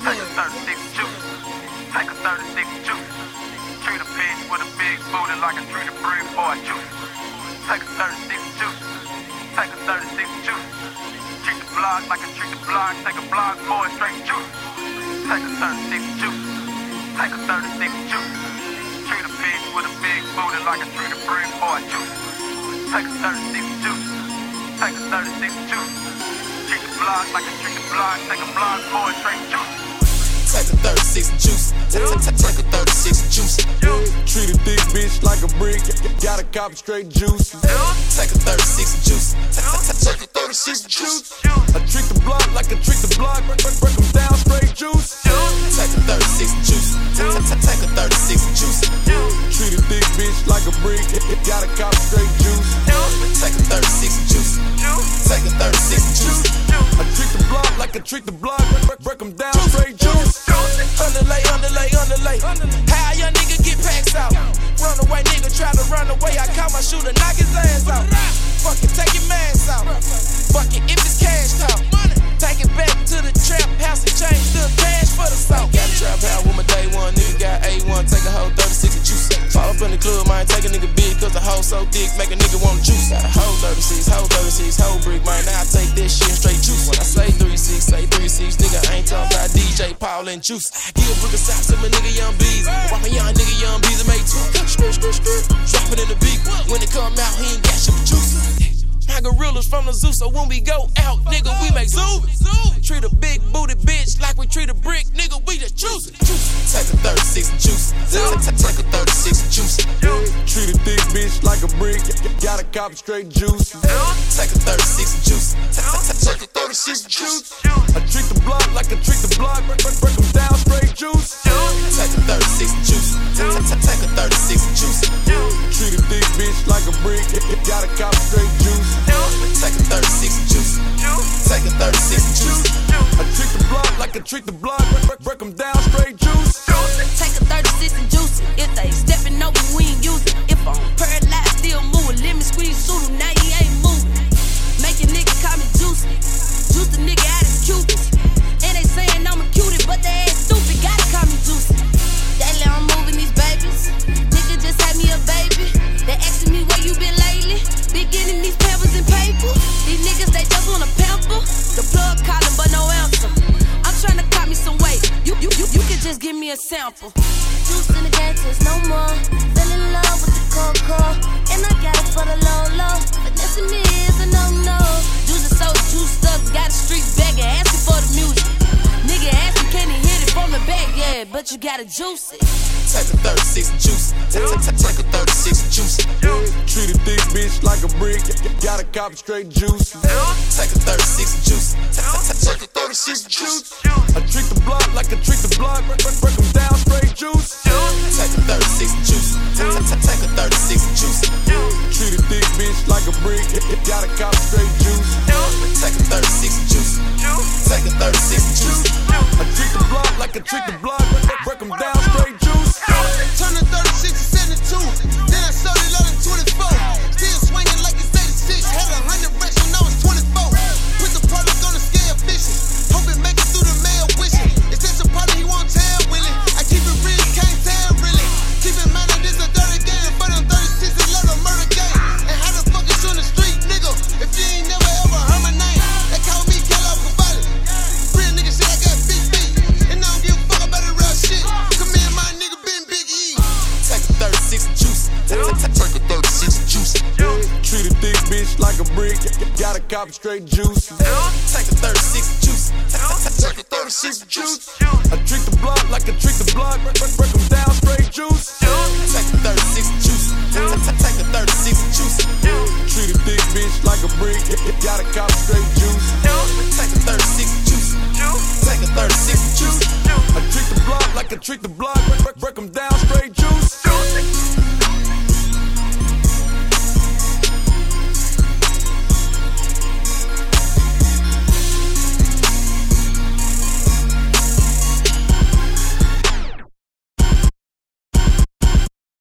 Take a 36 juice. Take a 36 juice. Treat a bitch with a big booty like a treat a brick boy juice. Take a 36 juice. Take a 36 juice. Treat the block like a treat the block. Take a block boy straight juice. Take a 36 juice. Take a 36 juice. Treat a bitch with a big booty like a treat a brick boy juice. Take a 36 juice. Take a 36 juice. Treat the block like a treat the block. Take a block boy straight juice. Take a 36 juice. Take a 36 juice. Treat a thick bitch like a brick. Gotta cop straight juice. Take a 36 juice. Take a 36 juice. I treat the block like I treat the block. Break them down straight juice. Take a 36 juice. Take a 36 juice. Treat a thick bitch like a brick. Gotta cop straight juice. Take a 36 juice. Take a 36 juice. I treat the block like I treat the block. Break them down straight juice. Underlay. How young nigga get packs out? Run away, nigga try to run away. I caught my shooter, knock his ass out. Fuck it, take your mask out. Fuck it, if it's cash talk. Take it back to the trap house and change to cash for the salt. Got a trap house with my day one, nigga got A1. Take a whole 36 and juice. Fall up in the club, man, take a nigga big, cause the hoe so thick, make a nigga want juice. Got a whole 36, whole brick, man, now I take this shit and straight juice. When I say 36, nigga, I ain't talking about DJ Paul and juice. I give a brick of sauce to my nigga Young Bees. Why my young nigga Young Bees and make two. Drop it in the beat. When it come out, he ain't got shit but juice. My gorillas from the zoo, so when we go out, nigga, we make zoom. Treat a big booty bitch like we treat a brick, nigga, we just juice. Take a 36 juice. Take a 36 juice. Treat a thick bitch like a brick. Gotta cop straight juice. Take a 36 juice. Take a 36 juice. I treat the block like I treat the block. Break them down straight juice. Take a 36 juice. Take a 36 juice. Treat a thick bitch like a brick. Gotta cop straight juice. Take a 36 juice. Take a 36 juice. I treat the block like I treat the block. Break them down straight juice. Take a 36 and juice it. If they stepping over, we ain't using. If I'm paralyzed, still moving. Let me squeeze through them, now he ain't moving. Make a nigga call me juicy. Juice the nigga out his cuties. And they saying I'm a cutie, but they ain't stupid. Gotta call me juicy. Daily I'm moving these babies. Nigga just had me a baby. They asking me where you been lately. Been getting these pampers and paper. These niggas, they just wanna pamper. The plug calling, but no answer. I'm trying to cop me some weight. You can just give me a sample. Juice in the gas, there's no more. Fell in love with the cocoa. And I got it for the low. Finessing me is a no-no. Juice is so juiced up, got a street begging, asking for the music. Nigga asking, can he hit it from the back? Yeah, but you gotta juice it. Take a 36 juice. Take a 36 juice. Treat a thick bitch like a brick. Gotta cop straight juice. Take a 36 juice. Take a 36 juice. I treat the block like I treat the block. Break them down straight juice. Take a 36 juice. Take a 36 juice. Treat a thick bitch like a brick. Gotta cop straight juice. Take a 36 juice. Take a 36 juice. I treat the block like I treat the block. Break them down straight juice. Turn the 36 to 72. Then I sold it all in 24. Still swinging like it's 86. Had 100 racks when I was 24. Put the product on the scale fishing. Hope it make it through the mail wishing. If there's a product he won't tell Willie. I keep it real, can't tell really. Keep in mind that this a dirty game. But I'm 36 is love a murder game. And how the fuck is you on the street, nigga? If you ain't never ever heard my name, they call me Kellogg's Cavalli. Real nigga shit, I got big feet. And I don't give a fuck about the real shit. Come here, my nigga been Big E. Take a 36 juice. Take a 36 juice. Treat a thick bitch like a brick. Gotta cop straight juice. Take a 36 juice. Take a 36 juice. I treat the block like I treat the block. Break them down straight juice. Take a 36 juice. Take a 36 juice. Treat a thick bitch like a brick. Gotta cop straight juice. Take a 36 juice. Take a 36 juice. I treat the block like I treat the block. Break them down straight juice.